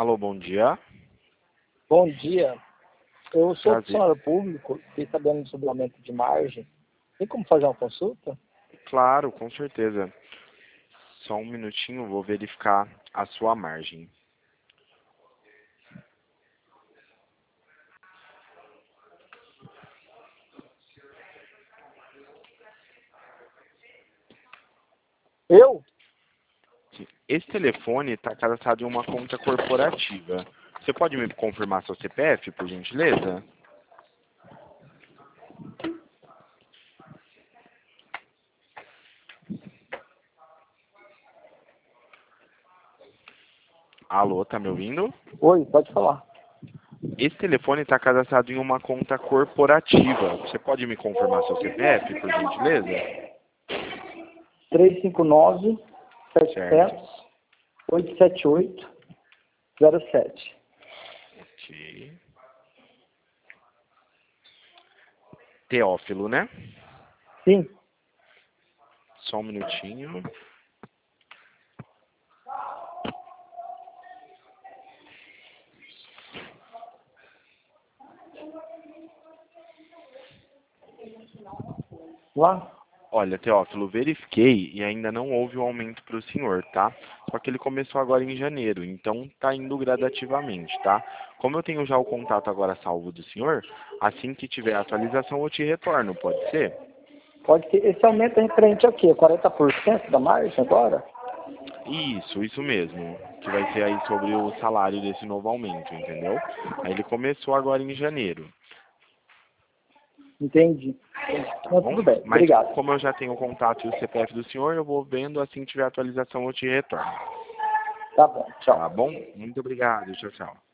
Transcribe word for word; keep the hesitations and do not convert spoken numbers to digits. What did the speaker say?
Alô, bom dia. Bom dia. Eu sou Prazer. funcionário público, fiquei sabendo sobre o aumento de margem. Tem como fazer uma consulta? Claro, com certeza. Só um minutinho, vou verificar a sua margem. Eu? Esse telefone está cadastrado em uma conta corporativa. Você pode me confirmar seu C P F, por gentileza? Alô, tá me ouvindo? Oi, pode falar. Esse telefone está cadastrado em uma conta corporativa. Você pode me confirmar seu C P F, por gentileza? três cinco nove, sete zero Certo. zero, oito sete oito, zero sete. Ok. Teófilo, né? Sim. Só um minutinho. Lá? Olha, Teófilo, verifiquei e ainda não houve o aumento para o senhor, tá? Só que ele começou agora em janeiro, então tá indo gradativamente, tá? Como eu tenho já o contato agora salvo do senhor, assim que tiver a atualização eu te retorno, pode ser? Pode ser. Esse aumento é referente a quê? quarenta por cento da margem agora? Isso, isso mesmo. Que vai ser aí sobre o salário desse novo aumento, entendeu? Aí ele começou agora em janeiro, Entendi. tá Então, bom? tudo bem. Mas Obrigado. como eu já tenho o contato e o C P F do senhor, eu vou vendo, assim que tiver a atualização eu te retorno. Tá bom. Tchau. Tá bom? Muito obrigado. Tchau, tchau.